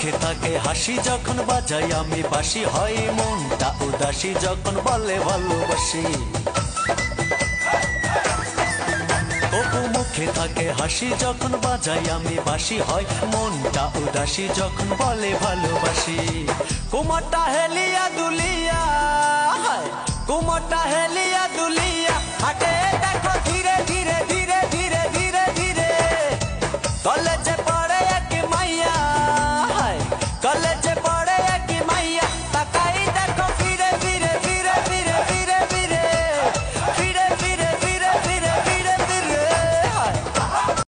মুখে থাকে হাসি যখন বাজাই আমি বাঁশি, হয় মনটা উদাসী যখন বলে ভালোবাসি। তবু মুখে থাকে হাসি যখন বাজাই আমি বাঁশি, হয় মনটা উদাসী যখন বলে ভালোবাসি। কুমারটা হেলিয়া দুলিয়া, কুমারটা হেলিয়া